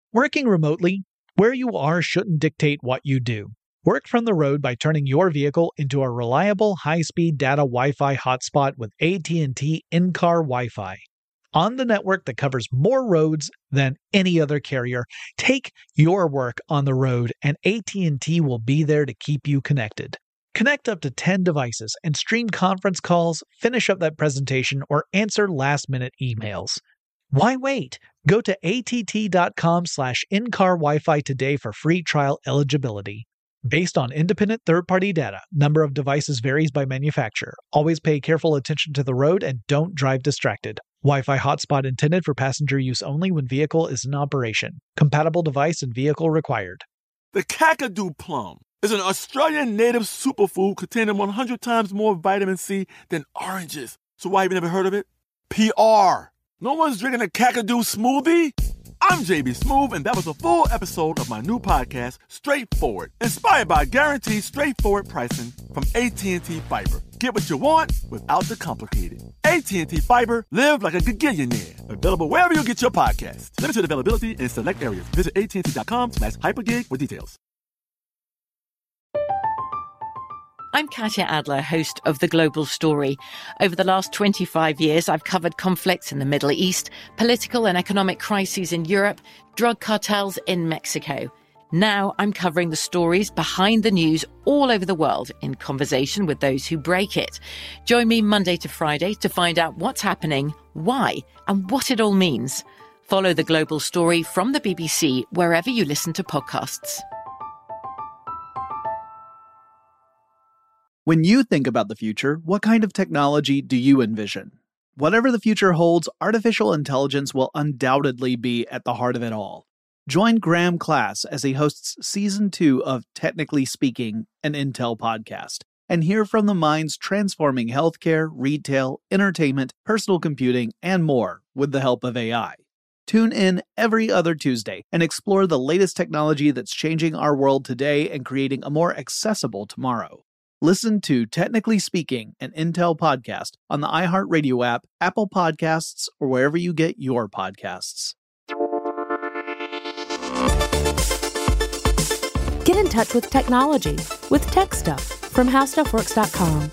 Working remotely, where you are shouldn't dictate what you do. Work from the road by turning your vehicle into a reliable high-speed data Wi-Fi hotspot with AT&T in-car Wi-Fi. On the network that covers more roads than any other carrier, take your work on the road and AT&T will be there to keep you connected. Connect up to 10 devices and stream conference calls, finish up that presentation, or answer last-minute emails. Why wait? Go to att.com/in-car Wi-Fi today for free trial eligibility. Based on independent third-party data, number of devices varies by manufacturer. Always pay careful attention to the road and don't drive distracted. Wi-Fi hotspot intended for passenger use only when vehicle is in operation. Compatible device and vehicle required. The Kakadu plum is an Australian native superfood containing 100 times more vitamin C than oranges. So why have you never heard of it? PR. No one's drinking a Kakadu smoothie? I'm JB Smoove, and that was a full episode of my new podcast, Straightforward, inspired by guaranteed straightforward pricing from AT&T Fiber. Get what you want without the complicated. AT&T Fiber, live like a gigillionaire. Available wherever you get your podcasts. Limited availability in select areas. Visit AT&T.com/hypergig for details. I'm Katya Adler, host of The Global Story. Over the last 25 years, I've covered conflicts in the Middle East, political and economic crises in Europe, drug cartels in Mexico. Now I'm covering the stories behind the news all over the world in conversation with those who break it. Join me Monday to Friday to find out what's happening, why, and what it all means. Follow The Global Story from the BBC wherever you listen to podcasts. When you think about the future, what kind of technology do you envision? Whatever the future holds, artificial intelligence will undoubtedly be at the heart of it all. Join Graham Class as he hosts Season 2 of Technically Speaking, an Intel podcast, and hear from the minds transforming healthcare, retail, entertainment, personal computing, and more with the help of AI. Tune in every other Tuesday and explore the latest technology that's changing our world today and creating a more accessible tomorrow. Listen to Technically Speaking, an Intel podcast on the iHeartRadio app, Apple Podcasts, or wherever you get your podcasts. Get in touch with technology with Tech Stuff from HowStuffWorks.com.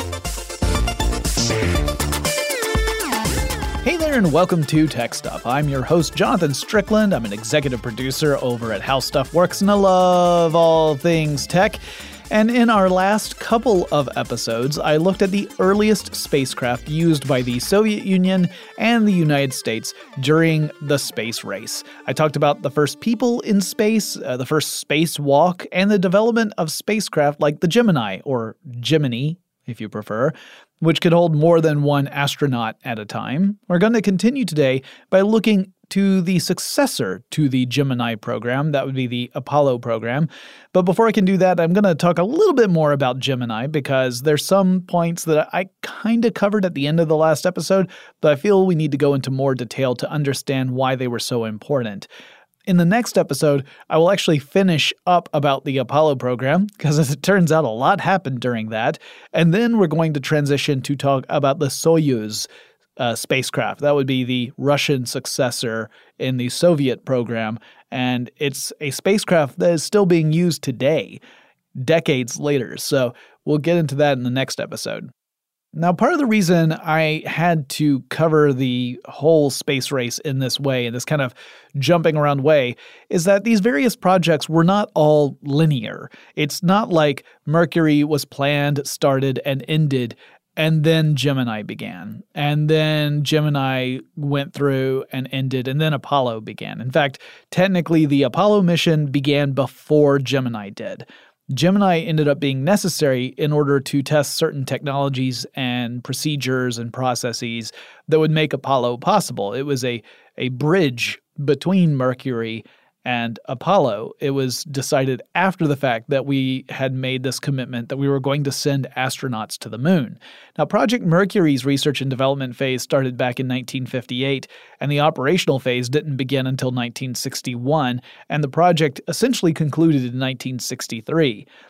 Hey there and welcome to Tech Stuff. I'm your host, Jonathan Strickland. I'm an executive producer over at How Stuff Works, and I love all things tech. And in our last couple of episodes, I looked at the earliest spacecraft used by the Soviet Union and the United States during the space race. I talked about the first people in space, the first spacewalk, and the development of spacecraft like the Gemini, or Gemini, if you prefer, which could hold more than one astronaut at a time. We're going to continue today by looking to the successor to the Gemini program. That would be the Apollo program. But before I can do that, I'm going to talk a little bit more about Gemini because there's some points that I kind of covered at the end of the last episode, but I feel we need to go into more detail to understand why they were so important. In the next episode, I will actually finish up about the Apollo program, because as it turns out, a lot happened during that. And then we're going to transition to talk about the Soyuz spacecraft. That would be the Russian successor in the Soviet program. And it's a spacecraft that is still being used today, decades later. So we'll get into that in the next episode. Now, part of the reason I had to cover the whole space race in this way, in this kind of jumping around way, is that these various projects were not all linear. It's not like Mercury was planned, started, and ended, and then Gemini began. And then Gemini went through and ended, and then Apollo began. In fact, technically, the Apollo mission began before Gemini did. Gemini ended up being necessary in order to test certain technologies and procedures and processes that would make Apollo possible. It was a bridge between Mercury and Apollo. It was decided after the fact that we had made this commitment that we were going to send astronauts to the moon. Now, Project Mercury's research and development phase started back in 1958, and the operational phase didn't begin until 1961, and the project essentially concluded in 1963.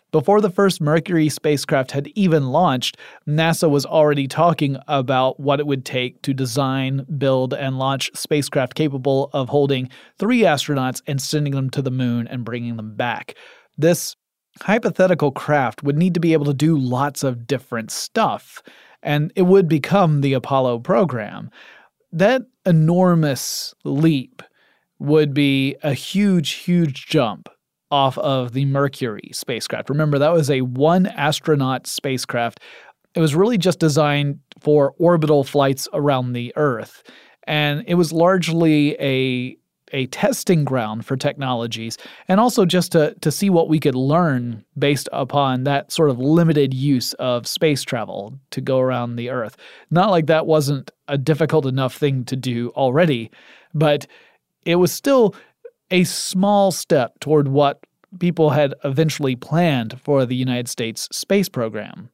Before the first Mercury spacecraft had even launched, NASA was already talking about what it would take to design, build, and launch spacecraft capable of holding 3 astronauts and sending them to the moon and bringing them back. This hypothetical craft would need to be able to do lots of different stuff, and it would become the Apollo program. That enormous leap would be a huge, huge jump off of the Mercury spacecraft. Remember, that was a 1-astronaut spacecraft. It was really just designed for orbital flights around the Earth, and it was largely a testing ground for technologies, and also just to see what we could learn based upon that sort of limited use of space travel to go around the Earth. Not like that wasn't a difficult enough thing to do already, but it was still a small step toward what people had eventually planned for the United States space program.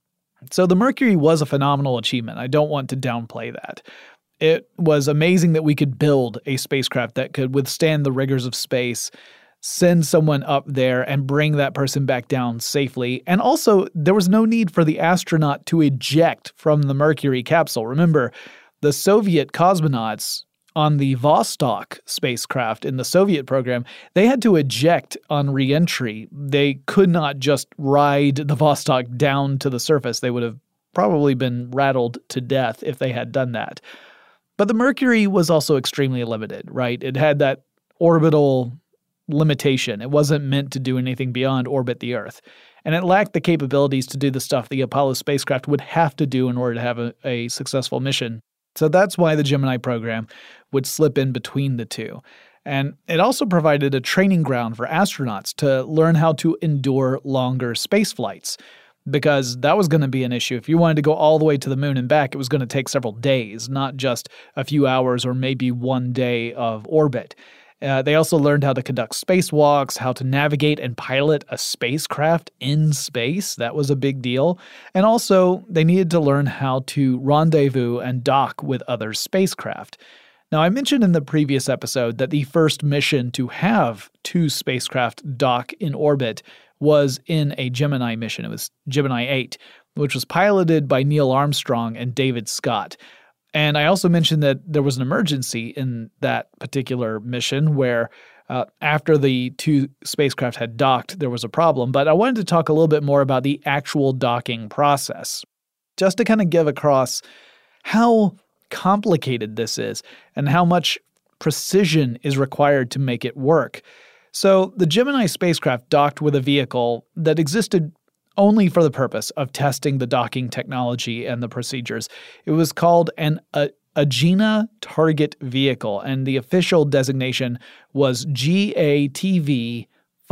So the Mercury was a phenomenal achievement. I don't want to downplay that. It was amazing that we could build a spacecraft that could withstand the rigors of space, send someone up there, and bring that person back down safely. And also, there was no need for the astronaut to eject from the Mercury capsule. Remember, the Soviet cosmonauts on the Vostok spacecraft in the Soviet program, they had to eject on re-entry. They could not just ride the Vostok down to the surface. They would have probably been rattled to death if they had done that. But the Mercury was also extremely limited, right? It had that orbital limitation. It wasn't meant to do anything beyond orbit the Earth. And it lacked the capabilities to do the stuff the Apollo spacecraft would have to do in order to have a successful mission. So that's why the Gemini program would slip in between the two. And it also provided a training ground for astronauts to learn how to endure longer space flights, because that was going to be an issue. If you wanted to go all the way to the moon and back, it was going to take several days, not just a few hours or maybe one day of orbit. They also learned how to conduct spacewalks, how to navigate and pilot a spacecraft in space. That was a big deal. And also, they needed to learn how to rendezvous and dock with other spacecraft. Now, I mentioned in the previous episode that the first mission to have 2 spacecraft dock in orbit was in a Gemini mission. It was Gemini 8, which was piloted by Neil Armstrong and David Scott. And I also mentioned that there was an emergency in that particular mission where after the 2 spacecraft had docked, there was a problem. But I wanted to talk a little bit more about the actual docking process, just to kind of give across how complicated this is and how much precision is required to make it work. So the Gemini spacecraft docked with a vehicle that existed only for the purpose of testing the docking technology and the procedures. It was called an Agena Target Vehicle, and the official designation was GATV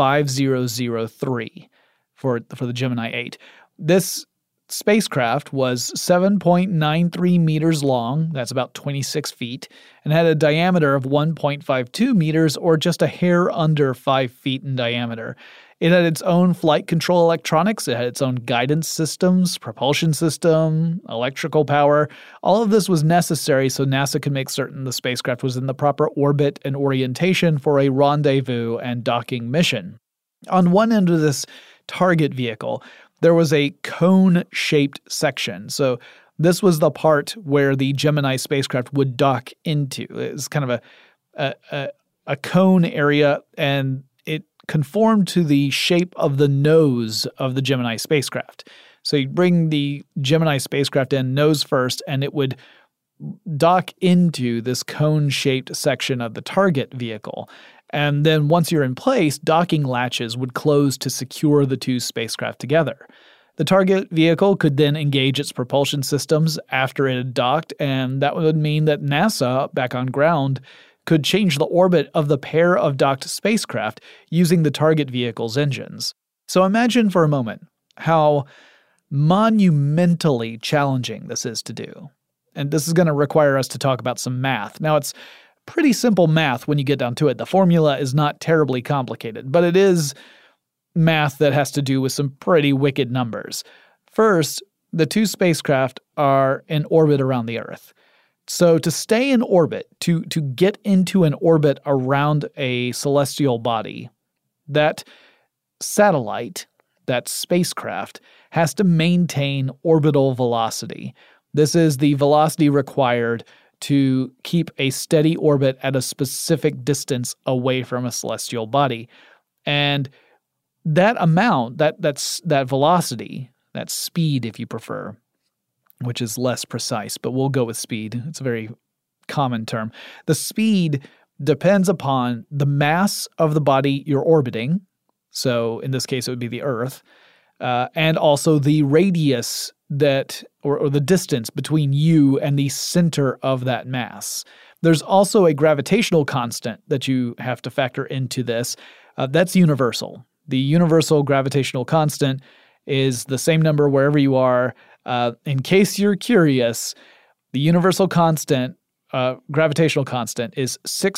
5003 for the Gemini 8. This spacecraft was 7.93 meters long, that's about 26 feet, and had a diameter of 1.52 meters, or just a hair under 5 feet in diameter. It had its own flight control electronics, it had its own guidance systems, propulsion system, electrical power. All of this was necessary so NASA could make certain the spacecraft was in the proper orbit and orientation for a rendezvous and docking mission. On one end of this target vehicle, there was a cone-shaped section. So this was the part where the Gemini spacecraft would dock into. It was kind of a cone area, and it conformed to the shape of the nose of the Gemini spacecraft. So you'd bring the Gemini spacecraft in nose first, and it would dock into this cone-shaped section of the target vehicle. And then once you're in place, docking latches would close to secure the 2 spacecraft together. The target vehicle could then engage its propulsion systems after it had docked, and that would mean that NASA, back on ground, could change the orbit of the pair of docked spacecraft using the target vehicle's engines. So imagine for a moment how monumentally challenging this is to do. And this is going to require us to talk about some math. Now, it's pretty simple math when you get down to it. The formula is not terribly complicated, but it is math that has to do with some pretty wicked numbers. First, the 2 spacecraft are in orbit around the Earth. So to stay in orbit, to get into an orbit around a celestial body, that satellite, that spacecraft, has to maintain orbital velocity. This is the velocity required to keep a steady orbit at a specific distance away from a celestial body. And that amount, that velocity, that speed if you prefer, which is less precise, but we'll go with speed. It's a very common term. The speed depends upon the mass of the body you're orbiting. So in this case, it would be the Earth, and also the radius or the distance between you and the center of that mass. There's also a gravitational constant that you have to factor into this. That's universal. The universal gravitational constant is the same number wherever you are. In case you're curious, the universal constant, gravitational constant, is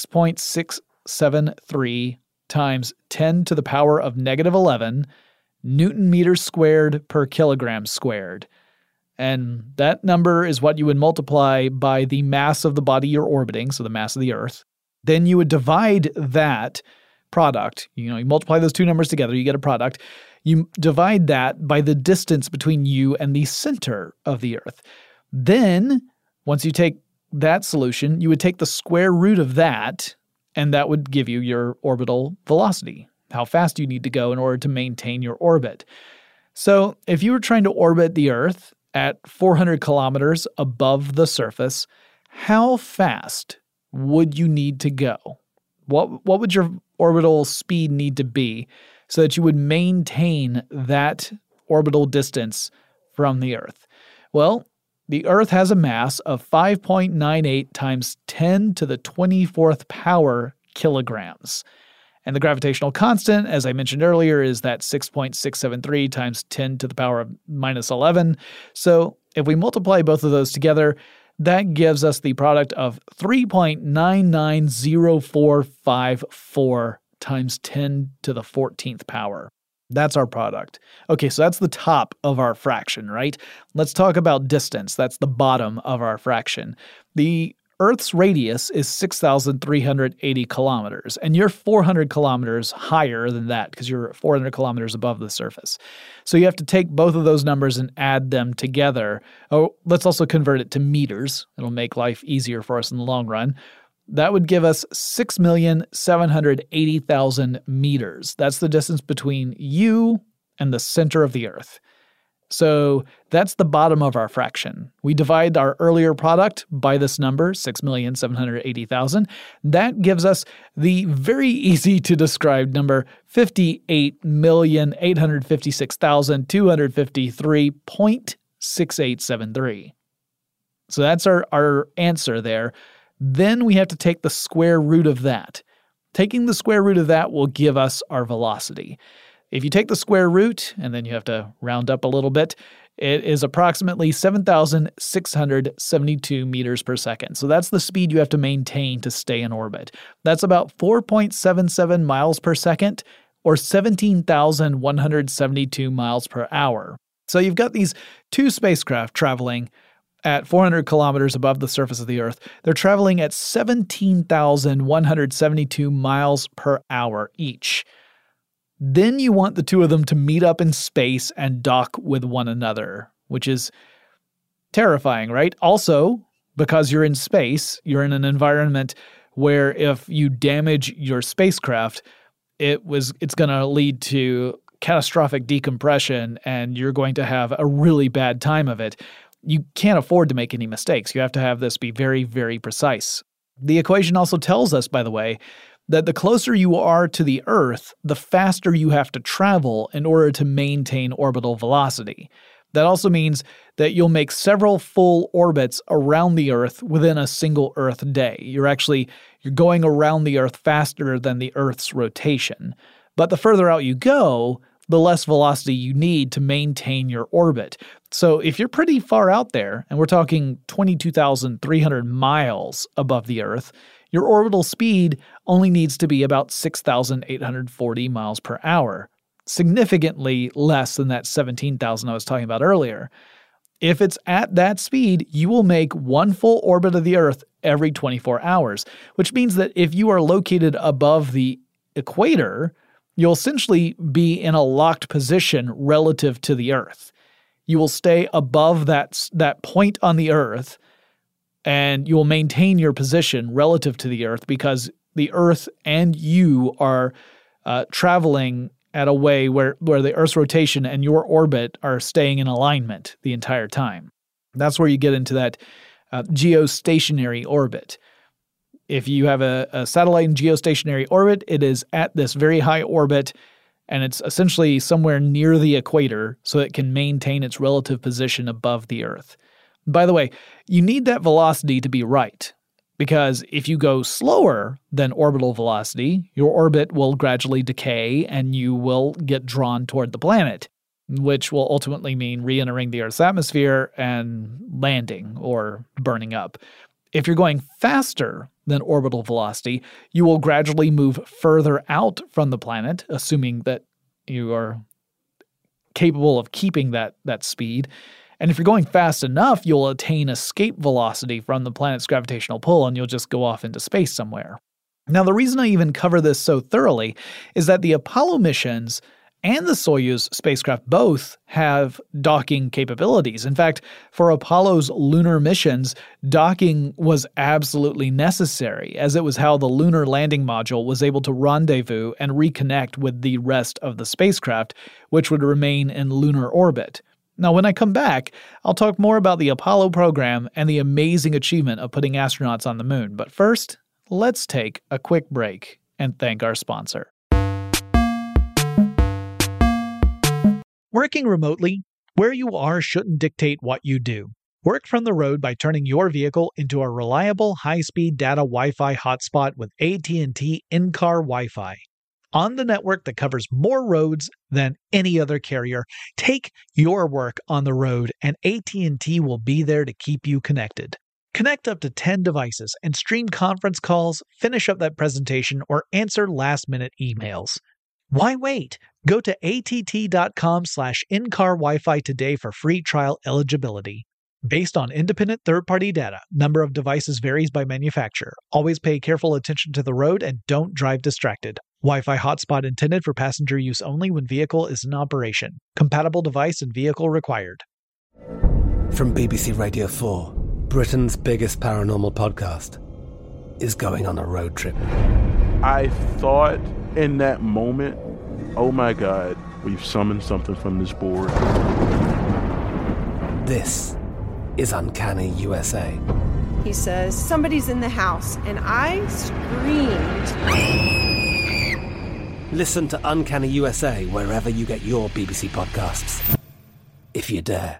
6.673 times 10 to the power of negative 11 Newton meters squared per kilogram squared. And that number is what you would multiply by the mass of the body you're orbiting, so the mass of the Earth. Then you would divide that product. You multiply those two numbers together, you get a product. You divide that by the distance between you and the center of the Earth. Then, once you take that solution, you would take the square root of that, and that would give you your orbital velocity, how fast you need to go in order to maintain your orbit. So if you were trying to orbit the Earth at 400 kilometers above the surface, how fast would you need to go? What would your orbital speed need to be so that you would maintain that orbital distance from the Earth? Well, the Earth has a mass of 5.98 times 10 to the 24th power kilograms. And the gravitational constant, as I mentioned earlier, is that 6.673 times 10 to the power of minus 11. So if we multiply both of those together, that gives us the product of 3.990454 times 10 to the 14th power. That's our product. Okay, so that's the top of our fraction, right? Let's talk about distance. That's the bottom of our fraction. The Earth's radius is 6,380 kilometers, and you're 400 kilometers higher than that because you're 400 kilometers above the surface. So you have to take both of those numbers and add them together. Oh, let's also convert it to meters. It'll make life easier for us in the long run. That would give us 6,780,000 meters. That's the distance between you and the center of the Earth. So that's the bottom of our fraction. We divide our earlier product by this number, 6,780,000. That gives us the very easy to describe number 58,856,253.6873. So that's our answer there. Then we have to take the square root of that. Taking the square root of that will give us our velocity. If you take the square root, and then you have to round up a little bit, it is approximately 7,672 meters per second. So that's the speed you have to maintain to stay in orbit. That's about 4.77 miles per second, or 17,172 miles per hour. So you've got these two spacecraft traveling at 400 kilometers above the surface of the Earth. They're traveling at 17,172 miles per hour each. Then you want the two of them to meet up in space and dock with one another, which is terrifying, right? Also, because you're in space, you're in an environment where if you damage your spacecraft, it's going to lead to catastrophic decompression and you're going to have a really bad time of it. You can't afford to make any mistakes. You have to have this be very, very precise. The equation also tells us, by the way, that the closer you are to the Earth, the faster you have to travel in order to maintain orbital velocity. That also means that you'll make several full orbits around the Earth within a single Earth day. You're going around the Earth faster than the Earth's rotation. But the further out you go, the less velocity you need to maintain your orbit. So if you're pretty far out there, and we're talking 22,300 miles above the Earth, your orbital speed only needs to be about 6,840 miles per hour, significantly less than that 17,000 I was talking about earlier. If it's at that speed, you will make one full orbit of the Earth every 24 hours, which means that if you are located above the equator, you'll essentially be in a locked position relative to the Earth. You will stay above that point on the Earth, and you will maintain your position relative to the Earth because the Earth and you are traveling at a way where the Earth's rotation and your orbit are staying in alignment the entire time. That's where you get into that geostationary orbit. If you have a satellite in geostationary orbit, it is at this very high orbit, and it's essentially somewhere near the equator so it can maintain its relative position above the Earth. By the way, you need that velocity to be right, because if you go slower than orbital velocity, your orbit will gradually decay and you will get drawn toward the planet, which will ultimately mean re-entering the Earth's atmosphere and landing or burning up. If you're going faster than orbital velocity, you will gradually move further out from the planet, assuming that you are capable of keeping that speed. And if you're going fast enough, you'll attain escape velocity from the planet's gravitational pull and you'll just go off into space somewhere. Now, the reason I even cover this so thoroughly is that the Apollo missions and the Soyuz spacecraft both have docking capabilities. In fact, for Apollo's lunar missions, docking was absolutely necessary, as it was how the lunar landing module was able to rendezvous and reconnect with the rest of the spacecraft, which would remain in lunar orbit. Now, when I come back, I'll talk more about the Apollo program and the amazing achievement of putting astronauts on the moon. But first, let's take a quick break and thank our sponsor. Working remotely, where you are shouldn't dictate what you do. Work from the road by turning your vehicle into a reliable high-speed data Wi-Fi hotspot with AT&T in-car Wi-Fi. On the network that covers more roads than any other carrier, take your work on the road and AT&T will be there to keep you connected. Connect up to 10 devices and stream conference calls, finish up that presentation, or answer last-minute emails. Why wait? Go to att.com/in-car Wi-Fi today for free trial eligibility. Based on independent third-party data, number of devices varies by manufacturer. Always pay careful attention to the road and don't drive distracted. Wi-Fi hotspot intended for passenger use only when vehicle is in operation. Compatible device and vehicle required. From BBC Radio 4, Britain's biggest paranormal podcast is going on a road trip. I thought in that moment, oh my God, we've summoned something from this board. This is Uncanny USA. He says, somebody's in the house, and I screamed. Listen to Uncanny USA wherever you get your BBC podcasts, if you dare.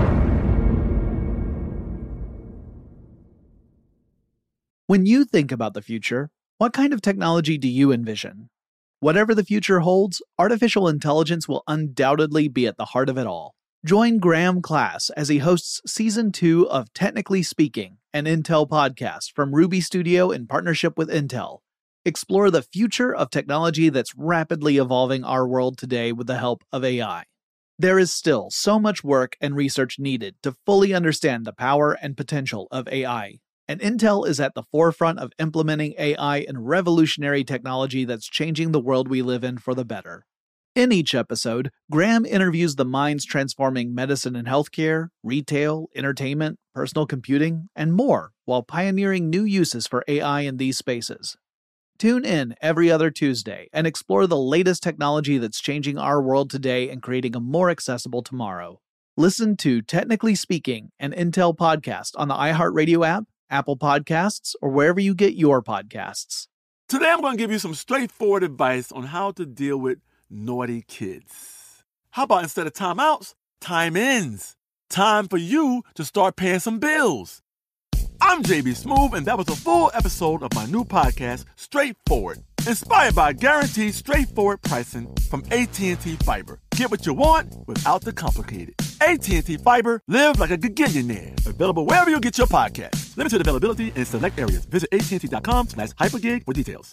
When you think about the future, what kind of technology do you envision? Whatever the future holds, artificial intelligence will undoubtedly be at the heart of it all. Join Graham Class as he hosts Season 2 of Technically Speaking, an Intel podcast from Ruby Studio in partnership with Intel. Explore the future of technology that's rapidly evolving our world today with the help of AI. There is still so much work and research needed to fully understand the power and potential of AI. And Intel is at the forefront of implementing AI in revolutionary technology that's changing the world we live in for the better. In each episode, Graham interviews the minds transforming medicine and healthcare, retail, entertainment, personal computing, and more, while pioneering new uses for AI in these spaces. Tune in every other Tuesday and explore the latest technology that's changing our world today and creating a more accessible tomorrow. Listen to Technically Speaking, an Intel podcast on the iHeartRadio app, Apple Podcasts, or wherever you get your podcasts. Today I'm going to give you some straightforward advice on how to deal with naughty kids. How about instead of timeouts, time-ins? Time for you to start paying some bills. I'm JB Smoove, and that was a full episode of my new podcast, Straightforward, inspired by guaranteed straightforward pricing from AT&T Fiber. Get what you want without the complicated. AT&T Fiber, live like a gigillionaire. Available wherever you get your podcasts. Limited availability in select areas. Visit AT&T.com/hypergig for details.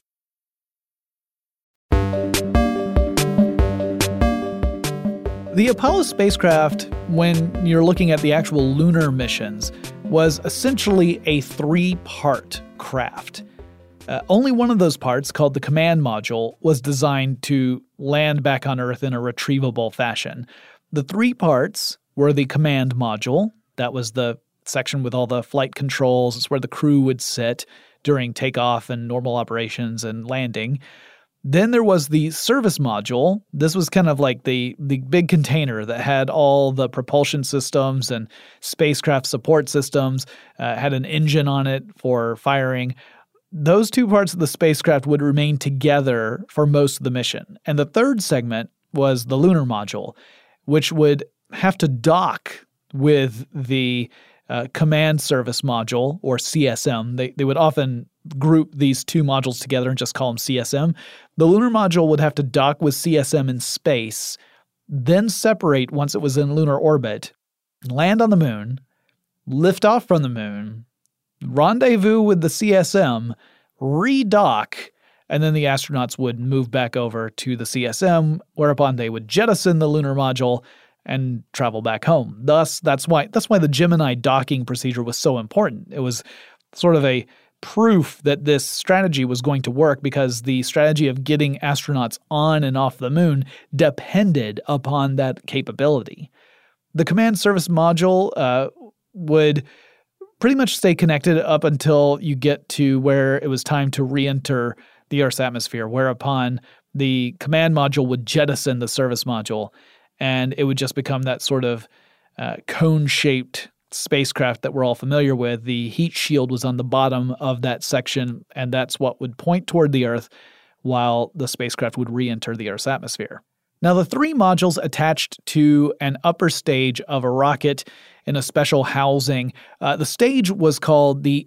The Apollo spacecraft, when you're looking at the actual lunar missions, was essentially a three-part craft. Only one of those parts, called the command module, was designed to land back on Earth in a retrievable fashion. The 3 parts were the command module. That was the section with all the flight controls. It's where the crew would sit during takeoff and normal operations and landing. Then there was the service module. This was kind of like the big container that had all the propulsion systems and spacecraft support systems, had an engine on it for firing. Those 2 parts of the spacecraft would remain together for most of the mission. And the 3rd segment was the lunar module, which would have to dock with the command service module, or CSM. They would often group these 2 modules together and just call them CSM. The lunar module would have to dock with CSM in space, then separate once it was in lunar orbit, land on the moon, lift off from the moon, rendezvous with the CSM, redock, and then the astronauts would move back over to the CSM, whereupon they would jettison the lunar module and travel back home. Thus, that's why the Gemini docking procedure was so important. It was sort of a proof that this strategy was going to work, because the strategy of getting astronauts on and off the moon depended upon that capability. The command service module would pretty much stay connected up until you get to where it was time to re-enter the Earth's atmosphere, whereupon the command module would jettison the service module, and it would just become that sort of cone-shaped spacecraft that we're all familiar with. The heat shield was on the bottom of that section, and that's what would point toward the Earth while the spacecraft would re-enter the Earth's atmosphere. Now, the 3 modules attached to an upper stage of a rocket in a special housing. The stage was called the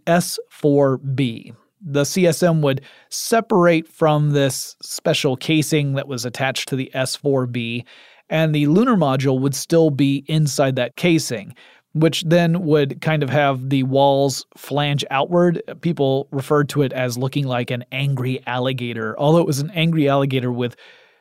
S4B. The CSM would separate from this special casing that was attached to the S4B, and the lunar module would still be inside that casing, which then would kind of have the walls flange outward. People referred to it as looking like an angry alligator, although it was an angry alligator with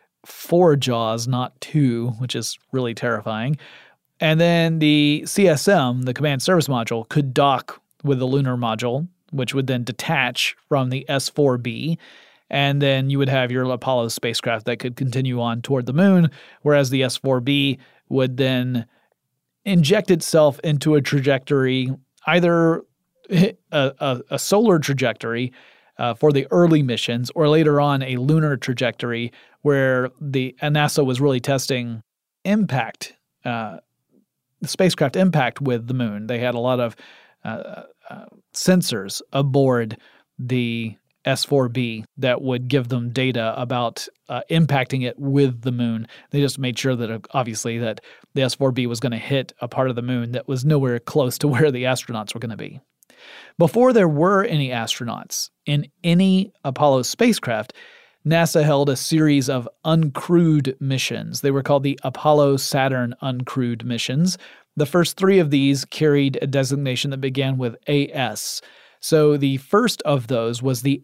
4 jaws, not 2, which is really terrifying. And then the CSM, the command service module, could dock with the lunar module, which would then detach from the S4B. And then you would have your Apollo spacecraft that could continue on toward the moon, whereas the S4B would then inject itself into a trajectory, either a solar trajectory for the early missions, or later on a lunar trajectory where NASA was really testing impact, the spacecraft impact with the moon. They had a lot of sensors aboard the S4B that would give them data about impacting it with the moon. They just made sure that, obviously, that the S4B was going to hit a part of the moon that was nowhere close to where the astronauts were going to be. Before there were any astronauts in any Apollo spacecraft, NASA held a series of uncrewed missions. They were called the Apollo-Saturn uncrewed missions. The first 3 of these carried a designation that began with AS. So the first of those was the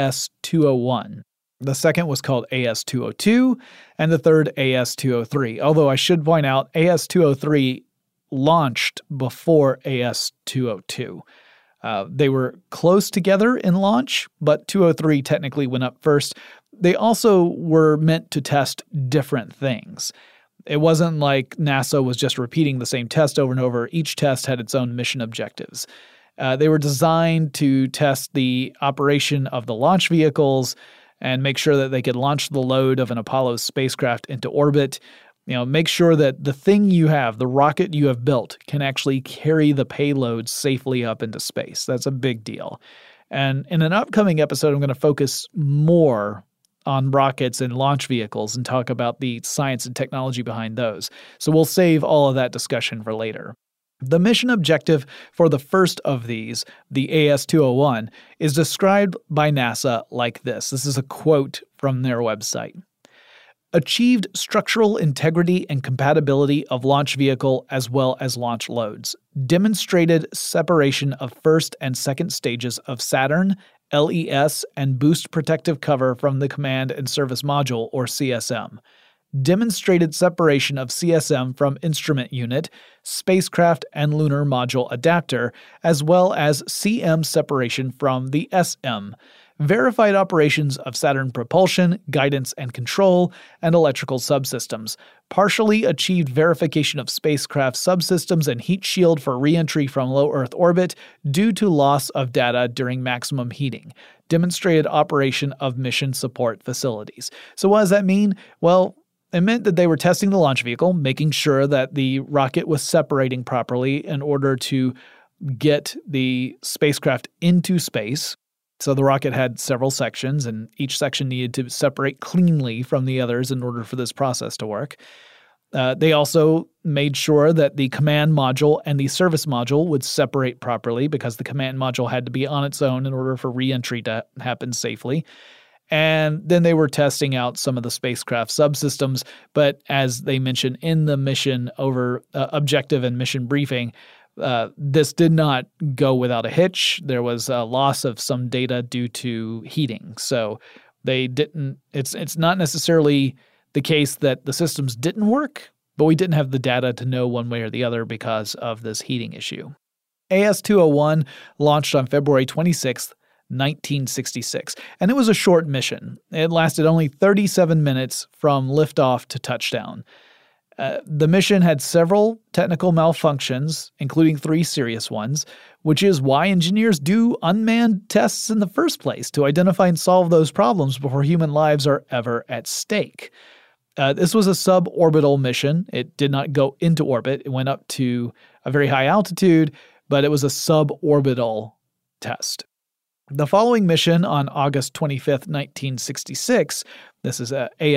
AS-201. The second was called AS-202, and the third AS-203. Although I should point out, AS-203 launched before AS-202. They were close together in launch, but 203 technically went up first. They also were meant to test different things. It wasn't like NASA was just repeating the same test over and over. Each test had its own mission objectives. They were designed to test the operation of the launch vehicles and make sure that they could launch the load of an Apollo spacecraft into orbit. Make sure that the thing you have, the rocket you have built, can actually carry the payload safely up into space. That's a big deal. And in an upcoming episode, I'm going to focus more on rockets and launch vehicles and talk about the science and technology behind those. So we'll save all of that discussion for later. The mission objective for the first of these, the AS-201, is described by NASA like this. This is a quote from their website. Achieved structural integrity and compatibility of launch vehicle as well as launch loads. Demonstrated separation of first and second stages of Saturn, LES, and boost protective cover from the command and service module, or CSM. Demonstrated separation of CSM from instrument unit, spacecraft, and lunar module adapter, as well as CM separation from the SM. verified operations of Saturn propulsion, guidance and control, and electrical subsystems, partially achieved verification of spacecraft subsystems and heat shield for re-entry from low Earth orbit due to loss of data during maximum heating, demonstrated operation of mission support facilities. So what does that mean? Well, it meant that they were testing the launch vehicle, making sure that the rocket was separating properly in order to get the spacecraft into space. So the rocket had several sections, and each section needed to separate cleanly from the others in order for this process to work. They also made sure that the command module and the service module would separate properly because the command module had to be on its own in order for re-entry to happen safely. And then they were testing out some of the spacecraft subsystems, but as they mentioned in the mission objective and mission briefing, this did not go without a hitch. There was a loss of some data due to heating. So they didn't. It's not necessarily the case that the systems didn't work, but we didn't have the data to know one way or the other because of this heating issue. AS-201 launched on February 26th, 1966, and it was a short mission. It lasted only 37 minutes from liftoff to touchdown. The mission had several technical malfunctions, including 3 serious ones, which is why engineers do unmanned tests in the first place, to identify and solve those problems before human lives are ever at stake. This was a suborbital mission. It did not go into orbit. It went up to a very high altitude, but it was a suborbital test. The following mission on August 25th, 1966, this is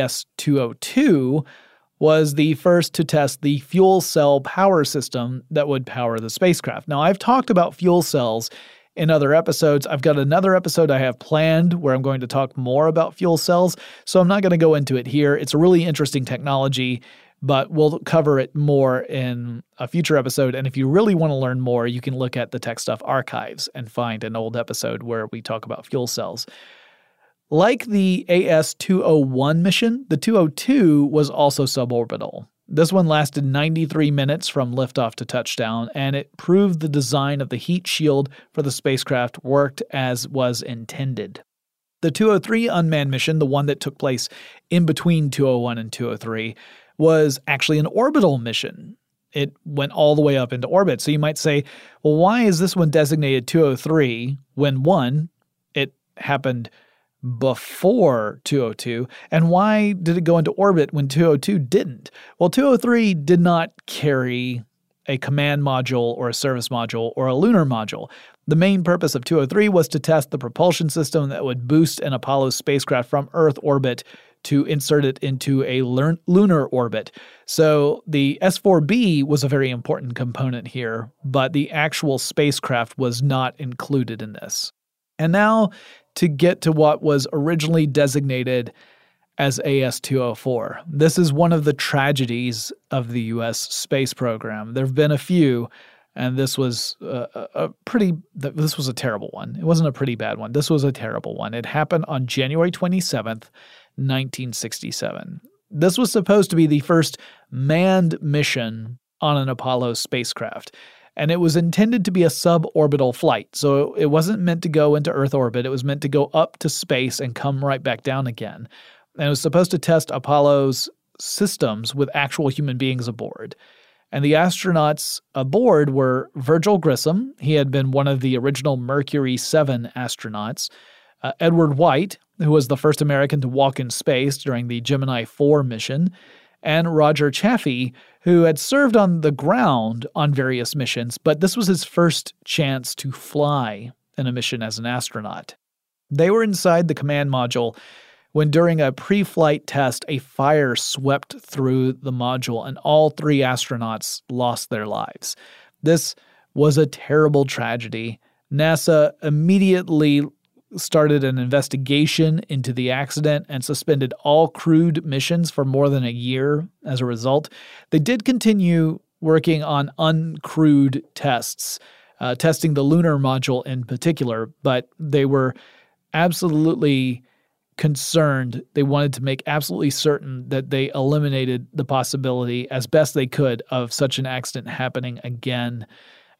AS-202, was the first to test the fuel cell power system that would power the spacecraft. Now, I've talked about fuel cells in other episodes. I've got another episode I have planned where I'm going to talk more about fuel cells, so I'm not going to go into it here. It's a really interesting technology, but we'll cover it more in a future episode. And if you really want to learn more, you can look at the Tech Stuff archives and find an old episode where we talk about fuel cells. Like the AS-201 mission, the 202 was also suborbital. This one lasted 93 minutes from liftoff to touchdown, and it proved the design of the heat shield for the spacecraft worked as was intended. The 203 unmanned mission, the one that took place in between 201 and 203, was actually an orbital mission. It went all the way up into orbit. So you might say, well, why is this one designated 203 when, one, it happened before 202, and why did it go into orbit when 202 didn't? Well, 203 did not carry a command module or a service module or a lunar module. The main purpose of 203 was to test the propulsion system that would boost an Apollo spacecraft from Earth orbit to insert it into a lunar orbit. So the S-4B was a very important component here, but the actual spacecraft was not included in this. And now to get to what was originally designated as AS-204. This is one of the tragedies of the U.S. space program. There have been a few, and this was this was a terrible one. It wasn't a pretty bad one. This was a terrible one. It happened on January 27th, 1967. This was supposed to be the first manned mission on an Apollo spacecraft, and it was intended to be a suborbital flight. So it wasn't meant to go into Earth orbit. It was meant to go up to space and come right back down again. And it was supposed to test Apollo's systems with actual human beings aboard. And the astronauts aboard were Virgil Grissom. He had been one of the original Mercury 7 astronauts. Edward White, who was the first American to walk in space during the Gemini 4 mission, and Roger Chaffee, who had served on the ground on various missions, but this was his first chance to fly in a mission as an astronaut. They were inside the command module when during a pre-flight test, a fire swept through the module and all 3 astronauts lost their lives. This was a terrible tragedy. NASA immediately started an investigation into the accident and suspended all crewed missions for more than a year as a result. They did continue working on uncrewed tests, testing the lunar module in particular, but they were absolutely concerned. They wanted to make absolutely certain that they eliminated the possibility as best they could of such an accident happening again.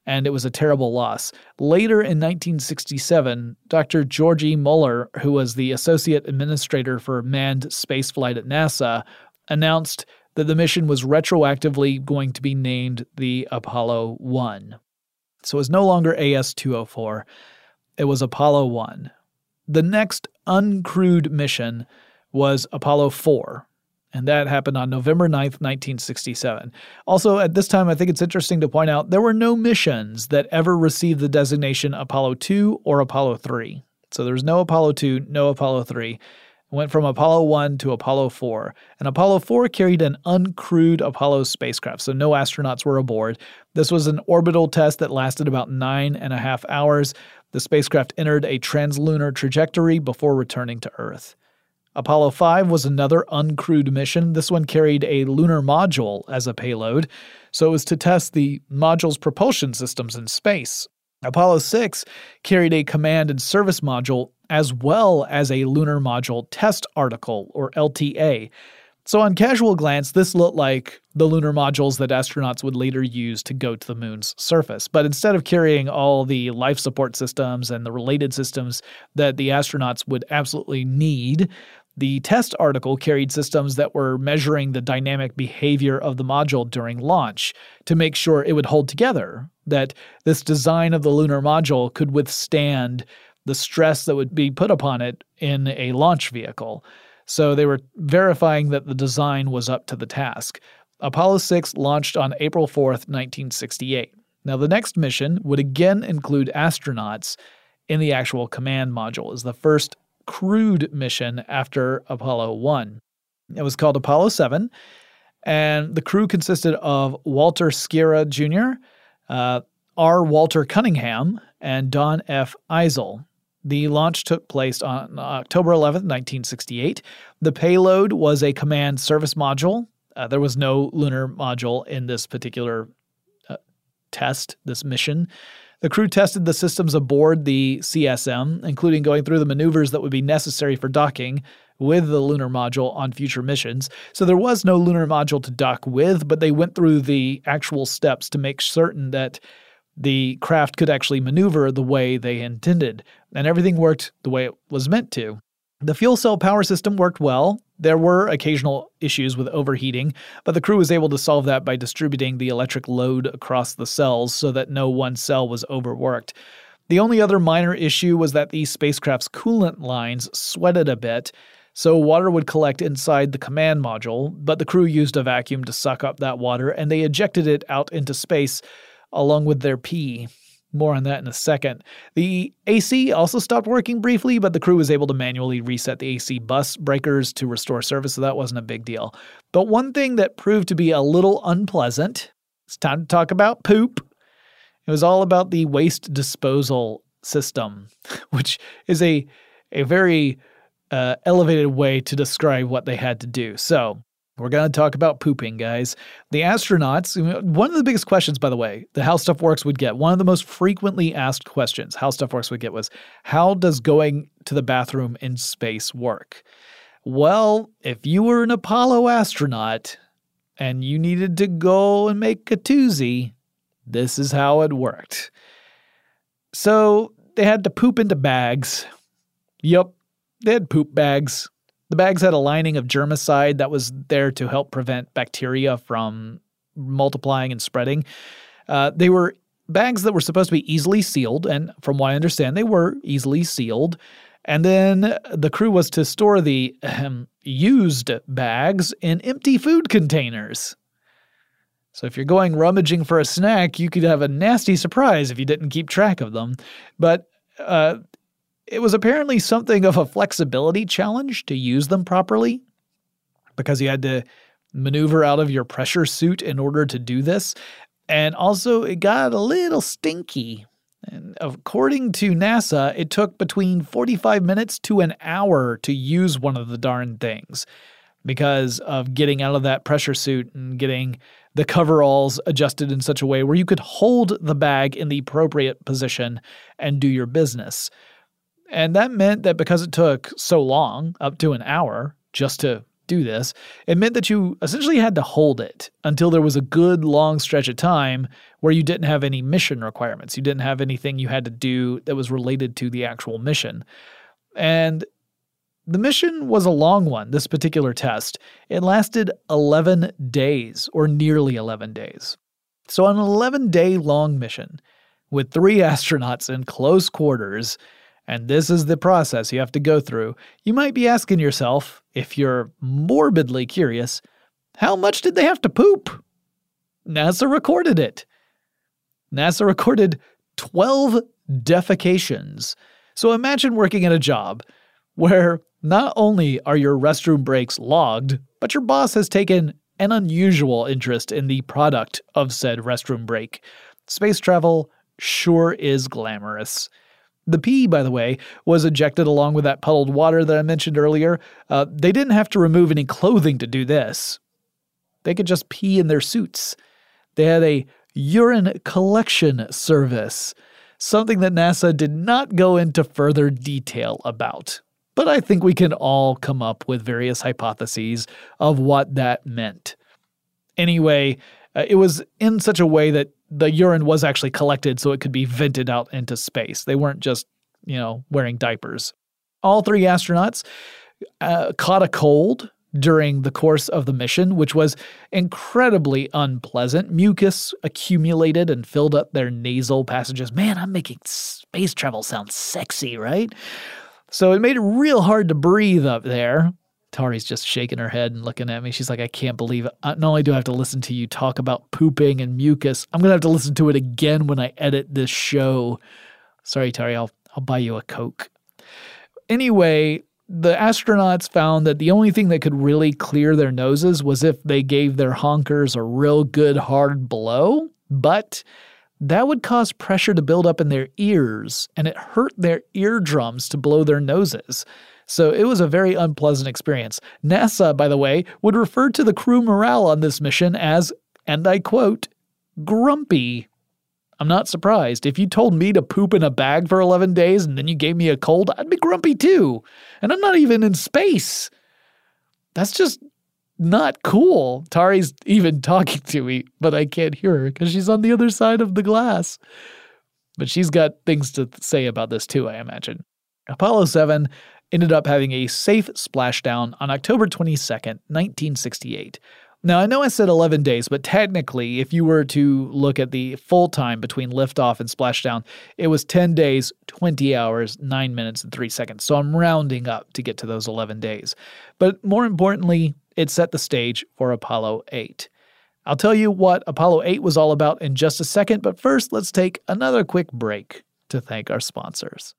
and it was a terrible loss. Later in 1967, Dr. George E. Muller, who was the associate administrator for manned spaceflight at NASA, announced that the mission was retroactively going to be named the Apollo 1. So it was no longer AS-204, it was Apollo 1. The next uncrewed mission was Apollo 4, and that happened on November 9th, 1967. Also, at this time, I think it's interesting to point out there were no missions that ever received the designation Apollo 2 or Apollo 3. So there was no Apollo 2, no Apollo 3. It went from Apollo 1 to Apollo 4. And Apollo 4 carried an uncrewed Apollo spacecraft, so no astronauts were aboard. This was an orbital test that lasted about 9.5 hours. The spacecraft entered a translunar trajectory before returning to Earth. Apollo 5 was another uncrewed mission. This one carried a lunar module as a payload, so it was to test the module's propulsion systems in space. Apollo 6 carried a command and service module as well as a lunar module test article, or LTA. So on casual glance, this looked like the lunar modules that astronauts would later use to go to the moon's surface. But instead of carrying all the life support systems and the related systems that the astronauts would absolutely need, the test article carried systems that were measuring the dynamic behavior of the module during launch to make sure it would hold together, that this design of the lunar module could withstand the stress that would be put upon it in a launch vehicle. So they were verifying that the design was up to the task. Apollo 6 launched on April 4th, 1968. Now, the next mission would again include astronauts in the actual command module. It was the first crewed mission after Apollo 1. It was called Apollo 7, and the crew consisted of Walter Schirra Jr., R. Walter Cunningham, and Don F. Eisel. The launch took place on October 11th, 1968. The payload was a command service module. There was no lunar module in this particular this mission. The crew tested the systems aboard the CSM, including going through the maneuvers that would be necessary for docking with the lunar module on future missions. So there was no lunar module to dock with, but they went through the actual steps to make certain that the craft could actually maneuver the way they intended, and everything worked the way it was meant to. The fuel cell power system worked well. There were occasional issues with overheating, but the crew was able to solve that by distributing the electric load across the cells so that no one cell was overworked. The only other minor issue was that these spacecraft's coolant lines sweated a bit, so water would collect inside the command module, but the crew used a vacuum to suck up that water, and they ejected it out into space along with their pee. More on that in a second. The AC also stopped working briefly, but the crew was able to manually reset the AC bus breakers to restore service, so that wasn't a big deal. But one thing that proved to be a little unpleasant, it's time to talk about poop. It was all about the waste disposal system, which is a very elevated way to describe what they had to do. So we're going to talk about pooping, guys. The astronauts, one of the biggest questions, by the way, the How Stuff Works would get, one of the most frequently asked questions How Stuff Works would get was, how does going to the bathroom in space work? Well, if you were an Apollo astronaut and you needed to go and make a toozy, this is how it worked. So they had to poop into bags. Yup, they had poop bags. The bags had a lining of germicide that was there to help prevent bacteria from multiplying and spreading. They were bags that were supposed to be easily sealed, and from what I understand, they were easily sealed. And then the crew was to store the used bags in empty food containers. So if you're going rummaging for a snack, you could have a nasty surprise if you didn't keep track of them. But it was apparently something of a flexibility challenge to use them properly, because you had to maneuver out of your pressure suit in order to do this. And also, it got a little stinky. And according to NASA, it took between 45 minutes to an hour to use one of the darn things because of getting out of that pressure suit and getting the coveralls adjusted in such a way where you could hold the bag in the appropriate position and do your business. And that meant that because it took so long, up to an hour, just to do this, it meant that you essentially had to hold it until there was a good long stretch of time where you didn't have any mission requirements. You didn't have anything you had to do that was related to the actual mission. And the mission was a long one, this particular test. It lasted 11 days, or nearly 11 days. So on an 11-day long mission with 3 astronauts in close quarters, and this is the process you have to go through, you might be asking yourself, if you're morbidly curious, how much did they have to poop? NASA recorded it. NASA recorded 12 defecations. So imagine working at a job where not only are your restroom breaks logged, but your boss has taken an unusual interest in the product of said restroom break. Space travel sure is glamorous. The pee, by the way, was ejected along with that puddled water that I mentioned earlier. They didn't have to remove any clothing to do this. They could just pee in their suits. They had a urine collection service, something that NASA did not go into further detail about. But I think we can all come up with various hypotheses of what that meant. Anyway, it was in such a way that the urine was actually collected so it could be vented out into space. They weren't just, wearing diapers. All 3 astronauts caught a cold during the course of the mission, which was incredibly unpleasant. Mucus accumulated and filled up their nasal passages. Man, I'm making space travel sound sexy, right? So it made it real hard to breathe up there. Tari's just shaking her head and looking at me. She's like, I can't believe it. Not only do I have to listen to you talk about pooping and mucus, I'm going to have to listen to it again when I edit this show. Sorry, Tari, I'll buy you a Coke. Anyway, the astronauts found that the only thing that could really clear their noses was if they gave their honkers a real good hard blow, but that would cause pressure to build up in their ears, and it hurt their eardrums to blow their noses. So it was a very unpleasant experience. NASA, by the way, would refer to the crew morale on this mission as, and I quote, grumpy. I'm not surprised. If you told me to poop in a bag for 11 days and then you gave me a cold, I'd be grumpy too. And I'm not even in space. That's just not cool. Tari's even talking to me, but I can't hear her because she's on the other side of the glass. But she's got things to say about this too, I imagine. Apollo 7 ended up having a safe splashdown on October 22nd, 1968. Now, I know I said 11 days, but technically, if you were to look at the full time between liftoff and splashdown, it was 10 days, 20 hours, 9 minutes, and 3 seconds. So I'm rounding up to get to those 11 days. But more importantly, it set the stage for Apollo 8. I'll tell you what Apollo 8 was all about in just a second, but first, let's take another quick break to thank our sponsors.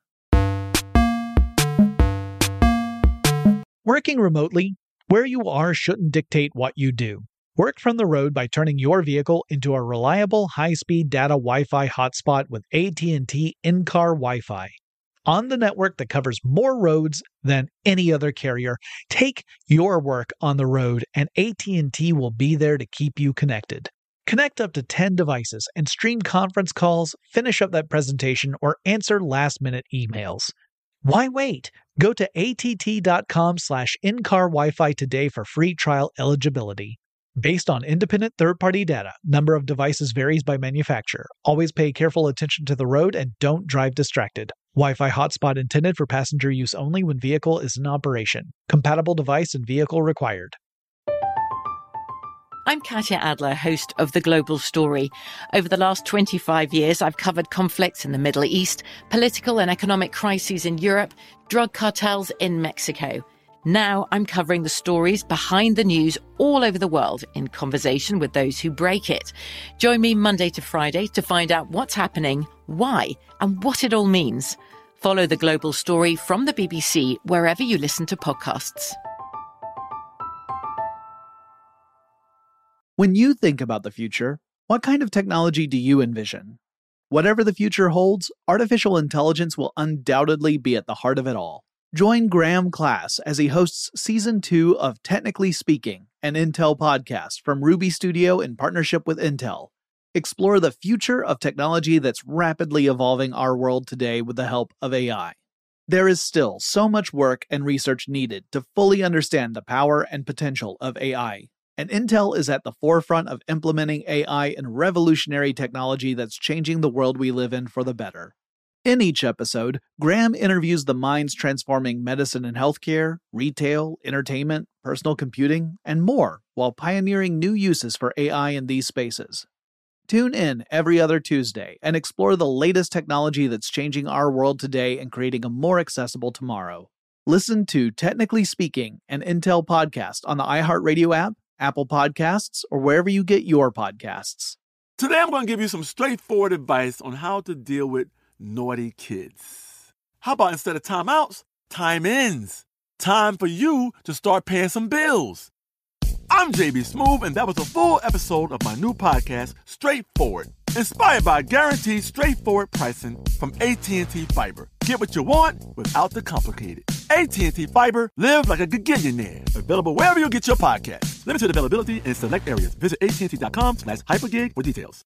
Working remotely, where you are shouldn't dictate what you do. Work from the road by turning your vehicle into a reliable high-speed data Wi-Fi hotspot with AT&T in-car Wi-Fi. On the network that covers more roads than any other carrier, take your work on the road and AT&T will be there to keep you connected. Connect up to 10 devices and stream conference calls, finish up that presentation, or answer last-minute emails. Why wait? Go to att.com/in-car Wi-Fi today for free trial eligibility. Based on independent third-party data, number of devices varies by manufacturer. Always pay careful attention to the road and don't drive distracted. Wi-Fi hotspot intended for passenger use only when vehicle is in operation. Compatible device and vehicle required. I'm Katya Adler, host of The Global Story. Over the last 25 years, I've covered conflicts in the Middle East, political and economic crises in Europe, drug cartels in Mexico. Now I'm covering the stories behind the news all over the world in conversation with those who break it. Join me Monday to Friday to find out what's happening, why, and what it all means. Follow The Global Story from the BBC wherever you listen to podcasts. When you think about the future, what kind of technology do you envision? Whatever the future holds, artificial intelligence will undoubtedly be at the heart of it all. Join Graham Class as he hosts Season 2 of Technically Speaking, an Intel podcast from Ruby Studio in partnership with Intel. Explore the future of technology that's rapidly evolving our world today with the help of AI. There is still so much work and research needed to fully understand the power and potential of AI, and Intel is at the forefront of implementing AI in revolutionary technology that's changing the world we live in for the better. In each episode, Graham interviews the minds transforming medicine and healthcare, retail, entertainment, personal computing, and more, while pioneering new uses for AI in these spaces. Tune in every other Tuesday and explore the latest technology that's changing our world today and creating a more accessible tomorrow. Listen to Technically Speaking, an Intel podcast on the iHeartRadio app, Apple Podcasts, or wherever you get your podcasts. Today I'm going to give you some straightforward advice on how to deal with naughty kids. How about instead of timeouts, time-ins? Time for you to start paying some bills. I'm JB Smoove, and that was a full episode of my new podcast, Straightforward, inspired by guaranteed straightforward pricing from AT&T Fiber. Get what you want without the complicated. AT&T Fiber, live like a gigillionaire. Available wherever you get your podcasts. Limited availability in select areas. Visit AT&T.com/hypergig for details.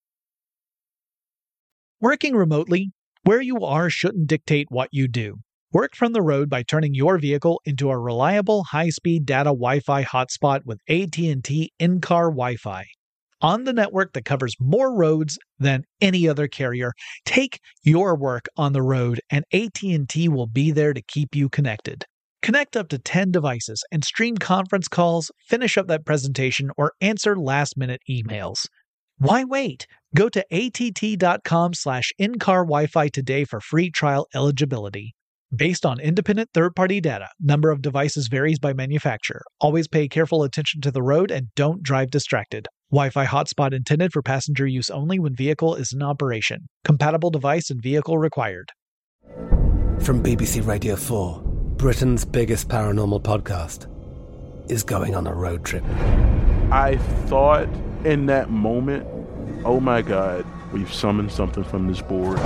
Working remotely, where you are shouldn't dictate what you do. Work from the road by turning your vehicle into a reliable high-speed data Wi-Fi hotspot with AT&T in-car Wi-Fi. On the network that covers more roads than any other carrier, take your work on the road and AT&T will be there to keep you connected. Connect up to 10 devices and stream conference calls, finish up that presentation, or answer last-minute emails. Why wait? Go to att.com/in-car Wi-Fi today for free trial eligibility. Based on independent third-party data, number of devices varies by manufacturer. Always pay careful attention to the road and don't drive distracted. Wi-Fi hotspot intended for passenger use only when vehicle is in operation. Compatible device and vehicle required. From BBC Radio 4, Britain's biggest paranormal podcast is going on a road trip. I thought in that moment, oh my God, we've summoned something from this board.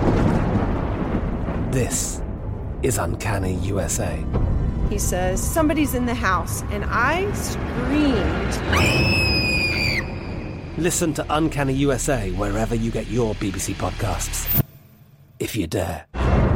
This is Uncanny USA. He says, somebody's in the house, and I screamed. Listen to Uncanny USA wherever you get your BBC podcasts, if you dare.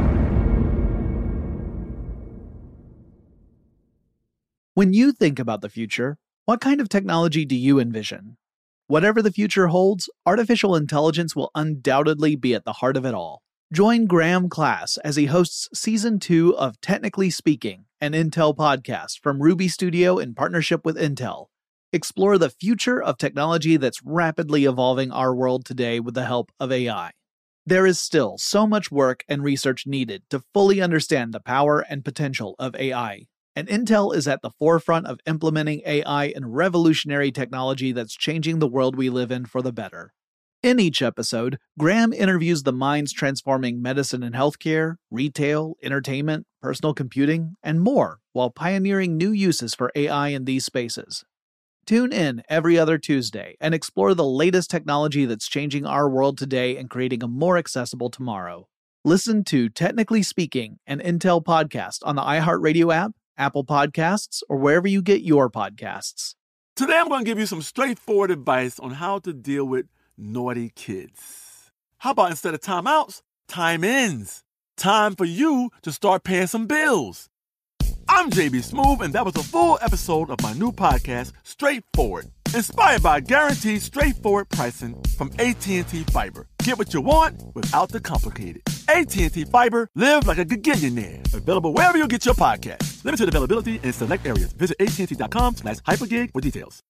When you think about the future, what kind of technology do you envision? Whatever the future holds, artificial intelligence will undoubtedly be at the heart of it all. Join Graham Class as he hosts Season 2 of Technically Speaking, an Intel podcast from Ruby Studio in partnership with Intel. Explore the future of technology that's rapidly evolving our world today with the help of AI. There is still so much work and research needed to fully understand the power and potential of AI, and Intel is at the forefront of implementing AI in revolutionary technology that's changing the world we live in for the better. In each episode, Graham interviews the minds transforming medicine and healthcare, retail, entertainment, personal computing, and more, while pioneering new uses for AI in these spaces. Tune in every other Tuesday and explore the latest technology that's changing our world today and creating a more accessible tomorrow. Listen to Technically Speaking, an Intel podcast on the iHeartRadio app, Apple Podcasts, or wherever you get your podcasts. Today I'm going to give you some straightforward advice on how to deal with naughty kids. How about instead of timeouts, time-ins? Time for you to start paying some bills. I'm JB Smoove, and that was a full episode of my new podcast, Straightforward, inspired by guaranteed straightforward pricing from AT&T Fiber. Get what you want without the complicated. AT&T Fiber, live like a gigillionaire. Available wherever you get your podcasts. Limited availability in select areas. Visit AT&T.com/hypergig for details.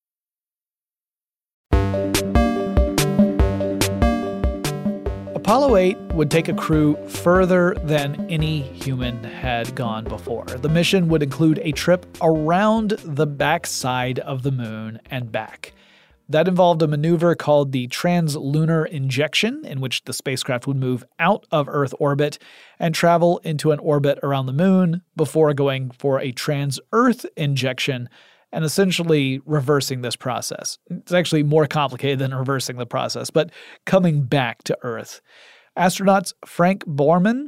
Apollo 8 would take a crew further than any human had gone before. The mission would include a trip around the backside of the moon and back. That involved a maneuver called the Translunar Injection, in which the spacecraft would move out of Earth orbit and travel into an orbit around the moon before going for a trans-Earth injection and essentially reversing this process. It's actually more complicated than reversing the process, but coming back to Earth. Astronauts Frank Borman,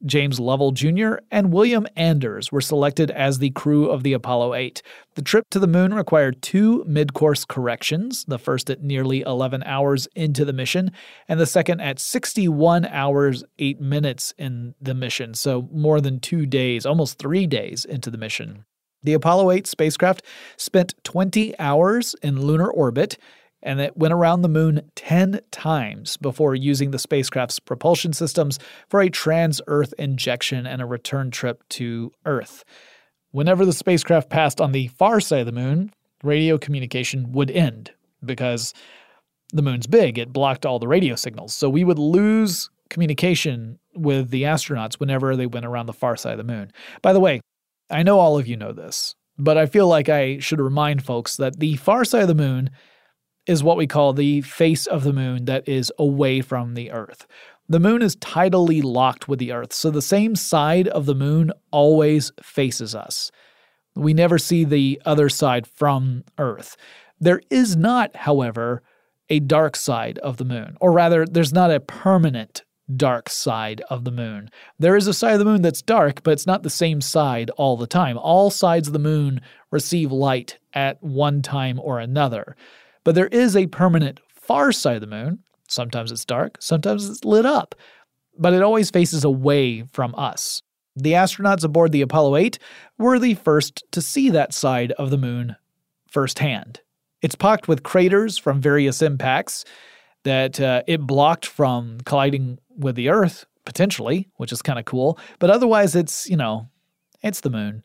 James Lovell Jr., and William Anders were selected as the crew of the Apollo 8. The trip to the moon required 2 mid-course corrections, the first at nearly 11 hours into the mission, and the second at 61 hours, 8 minutes in the mission, so more than 2 days, almost 3 days into the mission. The Apollo 8 spacecraft spent 20 hours in lunar orbit, and it went around the moon 10 times before using the spacecraft's propulsion systems for a trans-Earth injection and a return trip to Earth. Whenever the spacecraft passed on the far side of the moon, radio communication would end because the moon's big. It blocked all the radio signals. So we would lose communication with the astronauts whenever they went around the far side of the moon. By the way, I know all of you know this, but I feel like I should remind folks that the far side of the moon is what we call the face of the moon that is away from the Earth. The moon is tidally locked with the Earth, so the same side of the moon always faces us. We never see the other side from Earth. There is not, however, a dark side of the moon, or rather, there's not a permanent dark side of the moon. There is a side of the moon that's dark, but it's not the same side all the time. All sides of the moon receive light at one time or another. But there is a permanent far side of the moon. Sometimes it's dark, sometimes it's lit up, but it always faces away from us. The astronauts aboard the Apollo 8 were the first to see that side of the moon firsthand. It's pocked with craters from various impacts that it blocked from colliding with the Earth, potentially, which is kind of cool. But otherwise, it's the moon.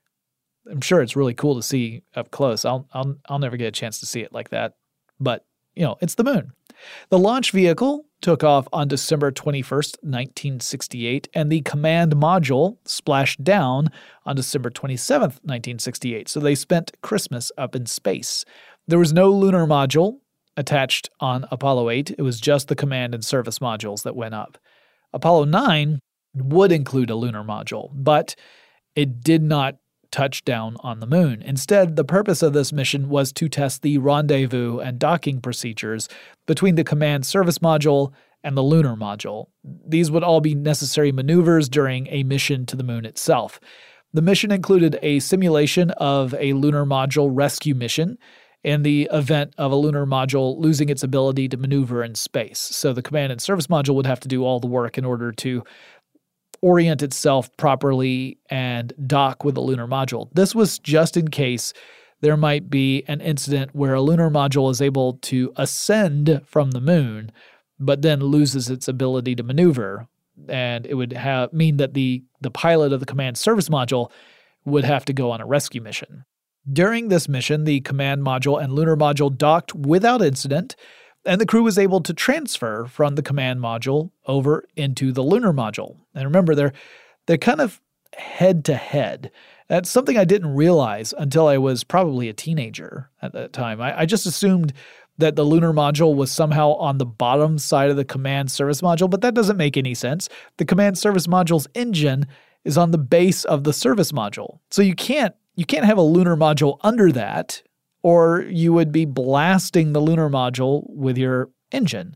I'm sure it's really cool to see up close. I'll never get a chance to see it like that. But, it's the moon. The launch vehicle took off on December 21st, 1968, and the command module splashed down on December 27th, 1968. So they spent Christmas up in space. There was no lunar module attached on Apollo 8. It was just the command and service modules that went up. Apollo 9 would include a lunar module, but it did not touch down on the moon. Instead, the purpose of this mission was to test the rendezvous and docking procedures between the command service module and the lunar module. These would all be necessary maneuvers during a mission to the moon itself. The mission included a simulation of a lunar module rescue mission in the event of a lunar module losing its ability to maneuver in space. So the command and service module would have to do all the work in order to orient itself properly and dock with the lunar module. This was just in case there might be an incident where a lunar module is able to ascend from the moon, but then loses its ability to maneuver. And it would mean that the pilot of the command service module would have to go on a rescue mission. During this mission, the command module and lunar module docked without incident, and the crew was able to transfer from the command module over into the lunar module. And remember, they're kind of head-to-head. That's something I didn't realize until I was probably a teenager at that time. I just assumed that the lunar module was somehow on the bottom side of the command service module, but that doesn't make any sense. The command service module's engine is on the base of the service module. So you can't have a lunar module under that, or you would be blasting the lunar module with your engine.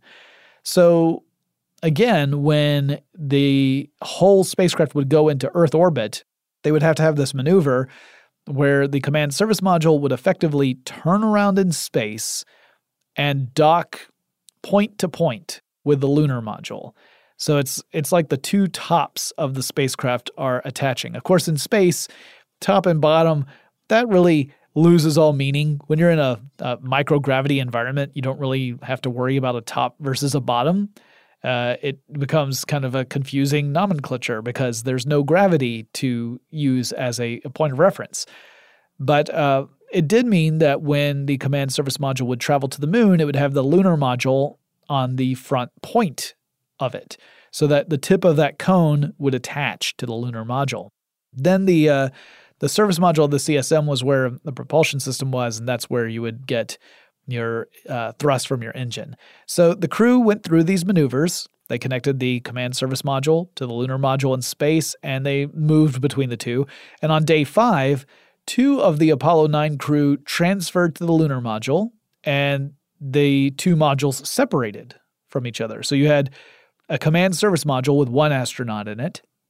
So again, when the whole spacecraft would go into Earth orbit, they would have to have this maneuver where the command service module would effectively turn around in space and dock point to point with the lunar module. So it's like the two tops of the spacecraft are attaching. Of course, in space, top and bottom, that really loses all meaning. When you're in a microgravity environment, you don't really have to worry about a top versus a bottom. It becomes kind of a confusing nomenclature because there's no gravity to use as a point of reference. But it did mean that when the command service module would travel to the moon, it would have the lunar module on the front point of it, so that the tip of that cone would attach to the lunar module. Then the service module of the CSM was where the propulsion system was, and that's where you would get your thrust from your engine. So the crew went through these maneuvers. They connected the command service module to the lunar module in space, and they moved between the two. And on day 5, 2 of the Apollo 9 crew transferred to the lunar module, and the 2 modules separated from each other. So you had a command service module with 1 astronaut in it,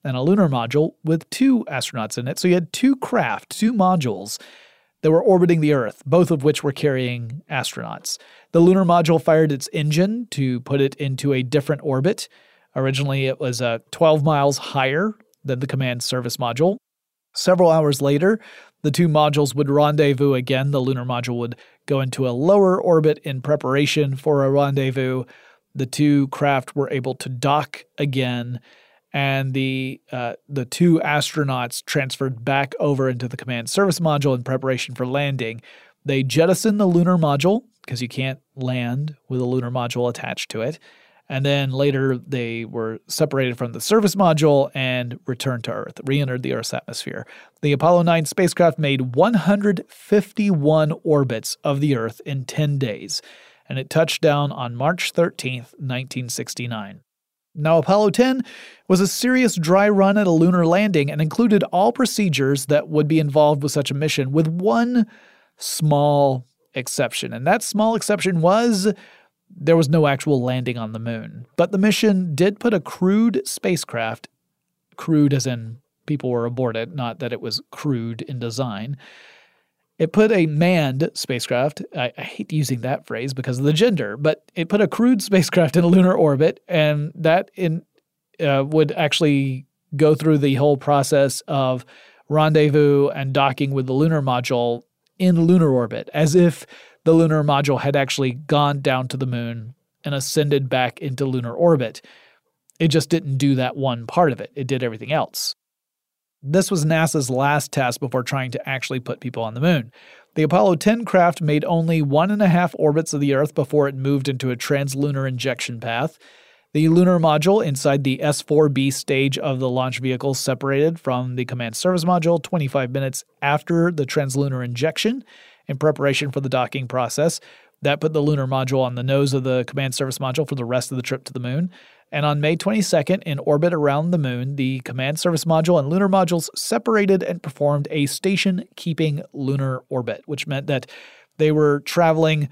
and a lunar module with 2 astronauts in it. So you had 2 modules that were orbiting the Earth, both of which were carrying astronauts. The lunar module fired its engine to put it into a different orbit. Originally, it was 12 miles higher than the command service module. Several hours later, the 2 modules would rendezvous again. The lunar module would go into a lower orbit in preparation for a rendezvous. The 2 craft were able to dock again, and the 2 astronauts transferred back over into the command service module in preparation for landing. They jettisoned the lunar module, because you can't land with a lunar module attached to it. And then later they were separated from the service module and returned to Earth, re-entered the Earth's atmosphere. The Apollo 9 spacecraft made 151 orbits of the Earth in 10 days, and it touched down on March 13th, 1969. Now, Apollo 10 was a serious dry run at a lunar landing and included all procedures that would be involved with such a mission, with one small exception. And that small exception was there was no actual landing on the moon. But the mission did put a crewed spacecraft, crude as in people were aboard it, not that it was crude in design. It put a manned spacecraft, I hate using that phrase because of the gender, but it put a crewed spacecraft in a lunar orbit, and that would actually go through the whole process of rendezvous and docking with the lunar module in lunar orbit, as if the lunar module had actually gone down to the moon and ascended back into lunar orbit. It just didn't do that one part of it. It did everything else. This was NASA's last test before trying to actually put people on the moon. The Apollo 10 craft made only 1.5 orbits of the Earth before it moved into a translunar injection path. The lunar module inside the S-4B stage of the launch vehicle separated from the command service module 25 minutes after the translunar injection in preparation for the docking process. That put the lunar module on the nose of the command service module for the rest of the trip to the moon. And on May 22nd, in orbit around the moon, the command service module and lunar modules separated and performed a station-keeping lunar orbit, which meant that they were traveling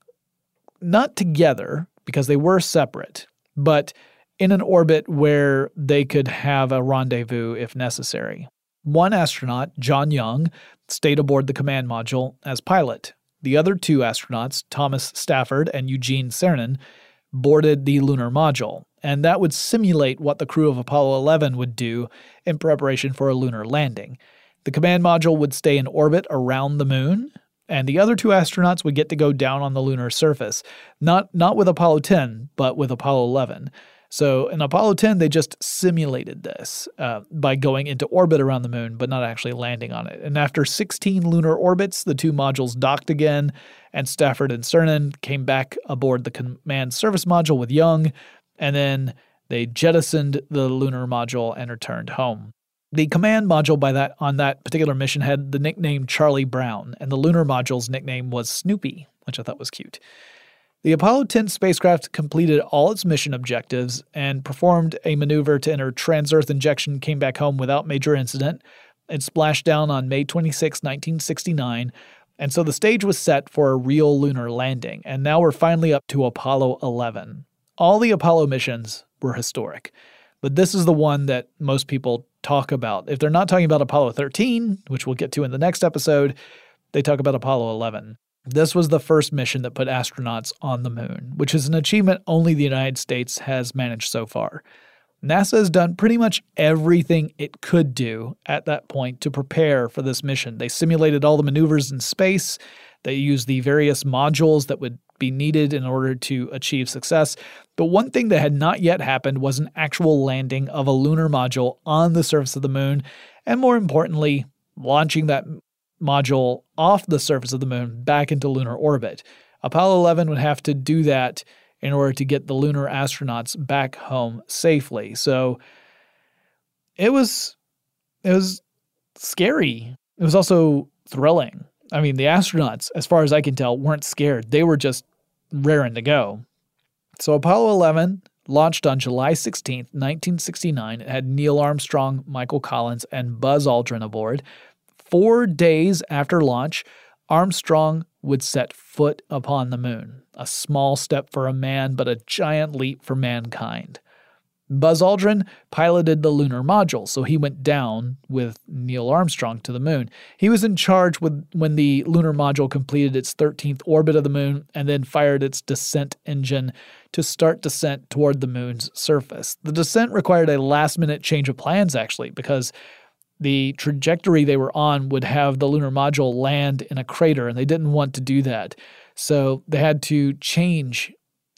not together because they were separate, but in an orbit where they could have a rendezvous if necessary. One astronaut, John Young, stayed aboard the command module as pilot. The other 2 astronauts, Thomas Stafford and Eugene Cernan, boarded the lunar module, and that would simulate what the crew of Apollo 11 would do in preparation for a lunar landing. The command module would stay in orbit around the moon, and the other 2 astronauts would get to go down on the lunar surface, not with Apollo 10, but with Apollo 11. So in Apollo 10, they just simulated this by going into orbit around the moon, but not actually landing on it. And after 16 lunar orbits, the 2 modules docked again, and Stafford and Cernan came back aboard the command service module with Young, and then they jettisoned the lunar module and returned home. The command module on that particular mission had the nickname Charlie Brown, and the lunar module's nickname was Snoopy, which I thought was cute. The Apollo 10 spacecraft completed all its mission objectives and performed a maneuver to enter trans-Earth injection, came back home without major incident. It splashed down on May 26, 1969, and so the stage was set for a real lunar landing, and now we're finally up to Apollo 11. All the Apollo missions were historic, but this is the one that most people talk about. If they're not talking about Apollo 13, which we'll get to in the next episode, they talk about Apollo 11. This was the first mission that put astronauts on the moon, which is an achievement only the United States has managed so far. NASA has done pretty much everything it could do at that point to prepare for this mission. They simulated all the maneuvers in space. They used the various modules that would be needed in order to achieve success. But one thing that had not yet happened was an actual landing of a lunar module on the surface of the moon, and more importantly, launching that module off the surface of the moon back into lunar orbit. Apollo 11 would have to do that in order to get the lunar astronauts back home safely. So it was scary. It was also thrilling. I mean, the astronauts, as far as I can tell, weren't scared. They were just raring to go. So Apollo 11 launched on July 16th, 1969. It had Neil Armstrong, Michael Collins, and Buzz Aldrin aboard. 4 days after launch, Armstrong would set foot upon the moon. A small step for a man, but a giant leap for mankind. Buzz Aldrin piloted the lunar module, so he went down with Neil Armstrong to the moon. He was in charge when the lunar module completed its 13th orbit of the moon and then fired its descent engine to start descent toward the moon's surface. The descent required a last-minute change of plans, actually, because the trajectory they were on would have the lunar module land in a crater, and they didn't want to do that. So they had to change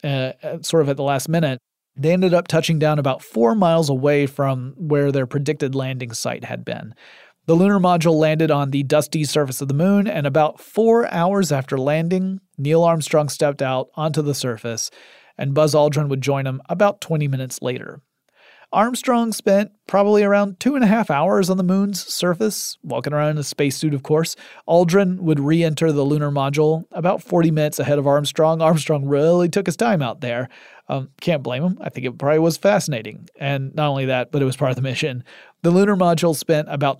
sort of at the last minute. They ended up touching down about 4 miles away from where their predicted landing site had been. The lunar module landed on the dusty surface of the moon, and about 4 hours after landing, Neil Armstrong stepped out onto the surface, and Buzz Aldrin would join him about 20 minutes later. Armstrong spent probably around 2.5 hours on the moon's surface, walking around in a spacesuit, of course. Aldrin would re-enter the lunar module about 40 minutes ahead of Armstrong. Armstrong really took his time out there. Can't blame him. I think it probably was fascinating. And not only that, but it was part of the mission. The lunar module spent about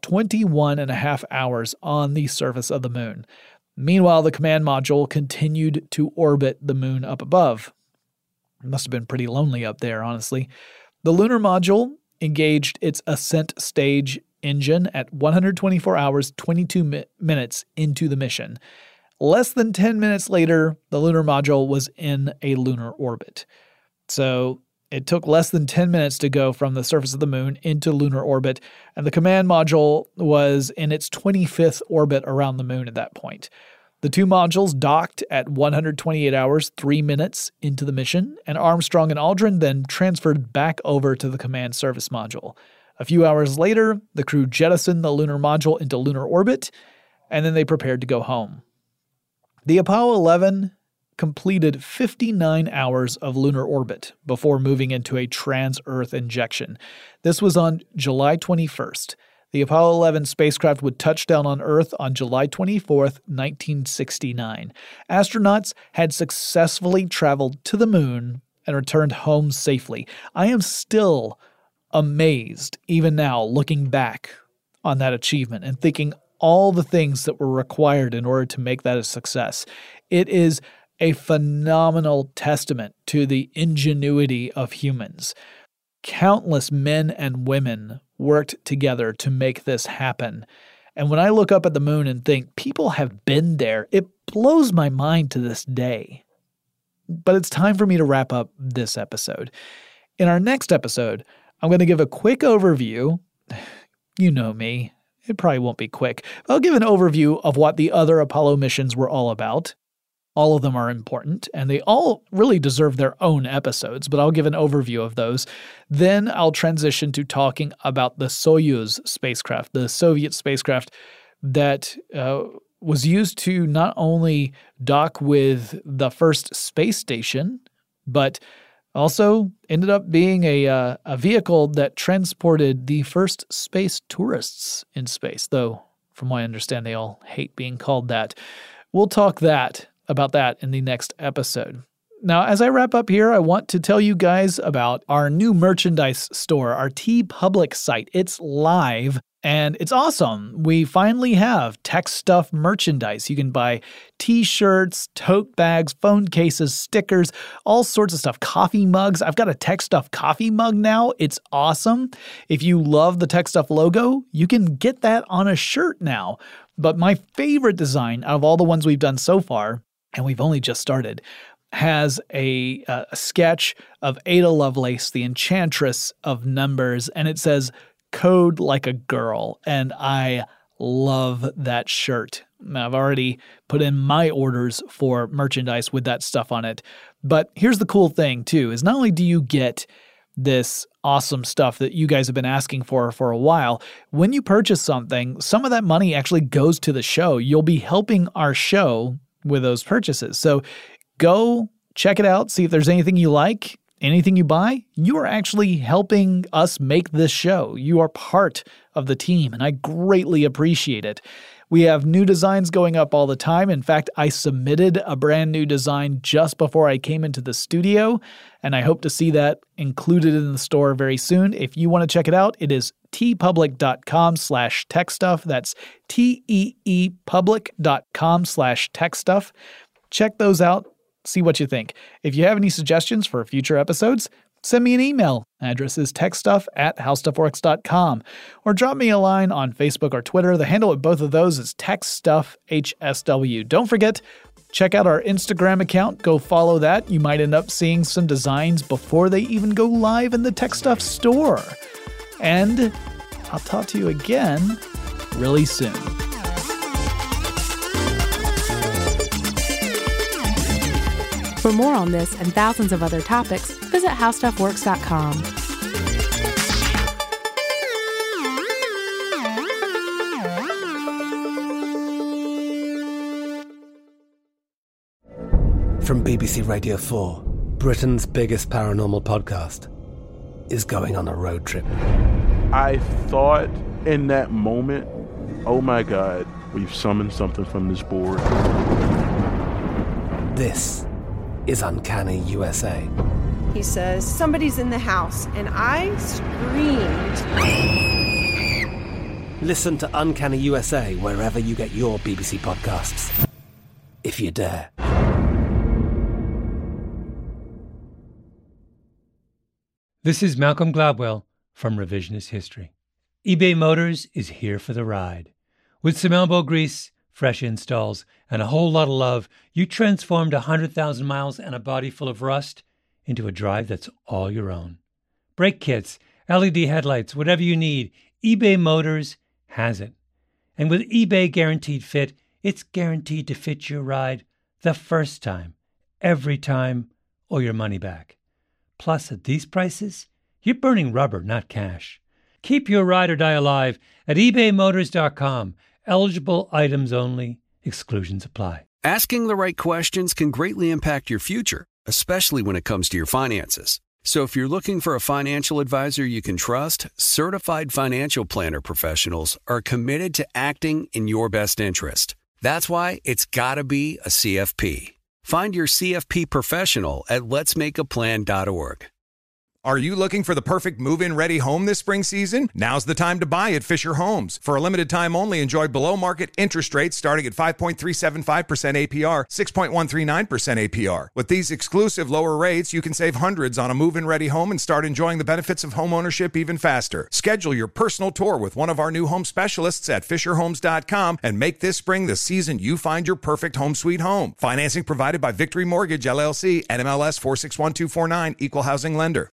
21.5 hours on the surface of the moon. Meanwhile, the command module continued to orbit the moon up above. It must have been pretty lonely up there, honestly. The lunar module engaged its ascent stage engine at 124 hours, 22 minutes into the mission. Less than 10 minutes later, the lunar module was in a lunar orbit. So it took less than 10 minutes to go from the surface of the moon into lunar orbit, and the command module was in its 25th orbit around the moon at that point. The two modules docked at 128 hours, 3 minutes into the mission, and Armstrong and Aldrin then transferred back over to the command service module. A few hours later, the crew jettisoned the lunar module into lunar orbit, and then they prepared to go home. The Apollo 11 completed 59 hours of lunar orbit before moving into a trans-Earth injection. This was on July 21st. The Apollo 11 spacecraft would touch down on Earth on July 24th, 1969. Astronauts had successfully traveled to the moon and returned home safely. I am still amazed, even now, looking back on that achievement and thinking all the things that were required in order to make that a success. It is a phenomenal testament to the ingenuity of humans. Countless men and women worked together to make this happen. And when I look up at the moon and think people have been there, it blows my mind to this day. But it's time for me to wrap up this episode. In our next episode, I'm going to give a quick overview. You know me. It probably won't be quick. I'll give an overview of what the other Apollo missions were all about. All of them are important, and they all really deserve their own episodes, but I'll give an overview of those. Then I'll transition to talking about the Soyuz spacecraft, the Soviet spacecraft that was used to not only dock with the first space station, but also ended up being a vehicle that transported the first space tourists in space, though from what I understand, they all hate being called that. We'll talk about that in the next episode. Now, as I wrap up here, I want to tell you guys about our new merchandise store, our TeePublic site. It's live and it's awesome. We finally have Tech Stuff merchandise. You can buy t-shirts, tote bags, phone cases, stickers, all sorts of stuff. Coffee mugs. I've got a Tech Stuff coffee mug now. It's awesome. If you love the Tech Stuff logo, you can get that on a shirt now. But my favorite design out of all the ones we've done so far, and we've only just started, has a sketch of Ada Lovelace, the enchantress of numbers, and it says, "Code like a girl," and I love that shirt. Now, I've already put in my orders for merchandise with that stuff on it, but here's the cool thing, too, is not only do you get this awesome stuff that you guys have been asking for a while, when you purchase something, some of that money actually goes to the show. You'll be helping our show with those purchases. So go check it out, see if there's anything you like, anything you buy. You are actually helping us make this show. You are part of the team, and I greatly appreciate it. We have new designs going up all the time. In fact, I submitted a brand new design just before I came into the studio, and I hope to see that included in the store very soon. If you want to check it out, it is teepublic.com/techstuff. That's teepublic.com/techstuff. Check those out. See what you think. If you have any suggestions for future episodes, send me an email. Address is techstuff@howstuffworks.com. Or drop me a line on Facebook or Twitter. The handle at both of those is techstuffhsw. Don't forget, check out our Instagram account. Go follow that. You might end up seeing some designs before they even go live in the Tech Stuff store. And I'll talk to you again really soon. For more on this and thousands of other topics, visit howstuffworks.com. From BBC Radio 4, Britain's biggest paranormal podcast is going on a road trip. I thought in that moment, oh my God, we've summoned something from this board. This is Uncanny USA. He says, somebody's in the house, and I screamed. Listen to Uncanny USA wherever you get your BBC podcasts, if you dare. This is Malcolm Gladwell from Revisionist History. eBay Motors is here for the ride. With some elbow grease, fresh installs, and a whole lot of love, you transformed 100,000 miles and a body full of rust into a drive that's all your own. Brake kits, LED headlights, whatever you need, eBay Motors has it. And with eBay Guaranteed Fit, it's guaranteed to fit your ride the first time, every time, or your money back. Plus, at these prices, you're burning rubber, not cash. Keep your ride or die alive at ebaymotors.com. Eligible items only. Exclusions apply. Asking the right questions can greatly impact your future, especially when it comes to your finances. So if you're looking for a financial advisor you can trust, certified financial planner professionals are committed to acting in your best interest. That's why it's got to be a CFP. Find your CFP professional at letsmakeaplan.org. Are you looking for the perfect move-in ready home this spring season? Now's the time to buy at Fisher Homes. For a limited time only, enjoy below-market interest rates starting at 5.375% APR, 6.139% APR. With these exclusive lower rates, you can save hundreds on a move-in ready home and start enjoying the benefits of homeownership even faster. Schedule your personal tour with one of our new home specialists at FisherHomes.com and make this spring the season you find your perfect home sweet home. Financing provided by Victory Mortgage, LLC, NMLS 461249, Equal Housing Lender.